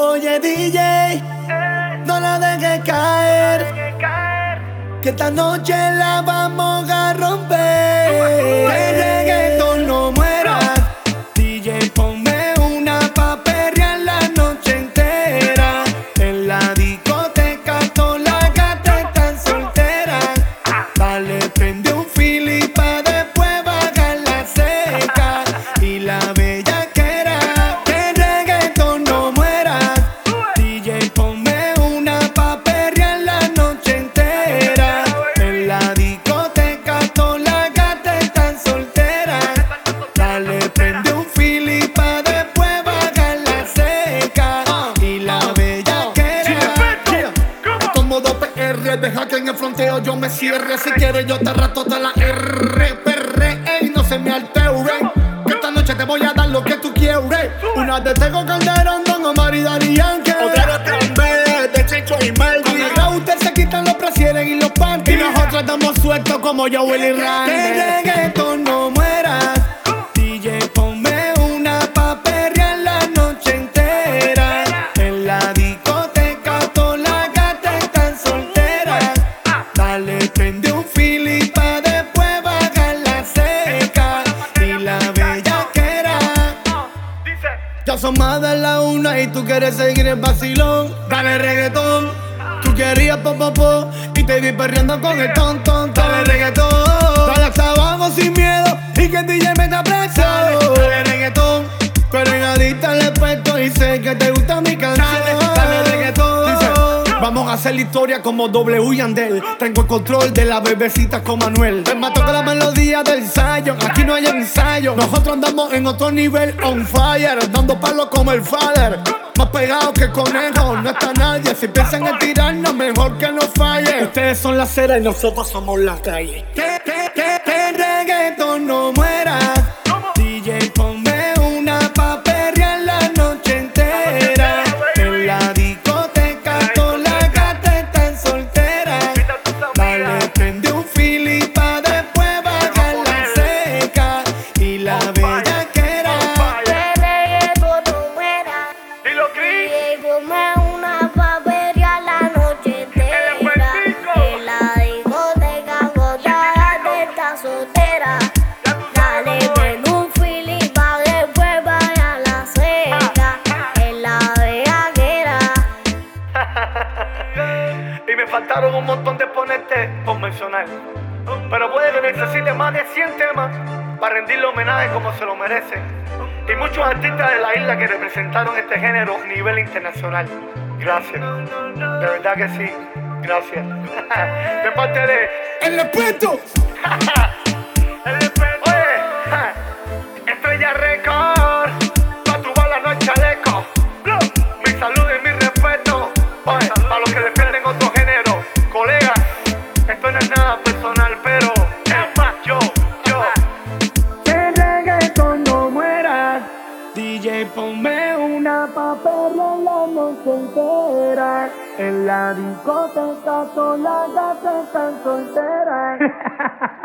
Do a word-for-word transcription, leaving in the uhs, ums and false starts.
Oye D J, no la dejes caer, que esta noche la vamos a romper. Que el reggaetón no muera. D J, ponme una pa' perrear la noche entera. En la discoteca todas las gatas están solteras. Dale, prende un fili pa' después bajar la seca. Y la bellaquera, que el reggaetón no muera. D J, ponme una pa' perrear la noche entera. En la discoteca todas las gatas están solteras. Dale, prende un fili pa' después bajar la seca. Y la bellaquera. Estos modo P R, deja que en el fronteo yo me cierre. Si quieres yo te rato de la R. Perre, ey, no se me altere. Que esta noche te voy a dar lo que tú quieres. Una de Tego Calderón, Don Omar y Daddy Yankee. Otra de Plan B, de Checho y Melvin. Acá ustedes se quitan los brasieres y los panties. Y nosotros estamos sueltos como yo, Willy Randy. Que el reggaetón no muera. D J, ponme una pa' perrear la noche entera. En la discoteca todas las gatas están solteras. Dale, prende un fili pa' después bajar la seca. Y la bellaquera. Ya son más de la una y tú quieres seguir el vacilón. Dale reggaetón. Tú querías po po po y te vi perreando con el ton ton. Dale reggaetón. Dale hasta abajo sin miedo y que el D J meta presión. Dale reggaetón. Tú eres adicta al efecto y sé que te gusta mi canción. Dale, dale reggaetón. Dice, vamos a hacer la historia como W y Yandel. Tengo el control de la bebecita con Manuel. Te mato con la melodía del ensayo. Aquí no hay ensayo. Nosotros andamos en otro nivel on fire. Dando palos como el father. Más pegado que conejo, no está nadie. Si piensan en tirarnos, mejor que no falle. Ustedes son la cera y nosotros somos la calle. Que, que, que, que el reggaetón no muera. D J, ponme una pa' perrear la noche entera. En la discoteca todas las gatas están solteras. Dale, prende un fili pa' después bajar la seca. Y la bellaquera. Ponme una pa' perrear la noche entera. En la discoteca todas las gatas están solteras. Dale, prende un fili pa' después bajar la seca. En la bellaquera. Y me faltaron un montón de ponerte por mencionar. Pero puede que necesite más de cien temas para rendirle homenaje como se lo merecen. Y muchos artistas de la isla que representaron este género a nivel internacional. Gracias. De verdad que sí. Gracias. De parte de ¡El respeto! El respeto. Oye, Estrella Record. Pa' tu bala no hay chaleco. Mi salud y mi respeto. Oye, para los que defienden otro género. Colegas, esto no es nada personal, pero es más yo, yo. Que el reggaetón no muera. D J, ponme una pa' perrear la noche entera. En la discoteca todas las gatas están solteras.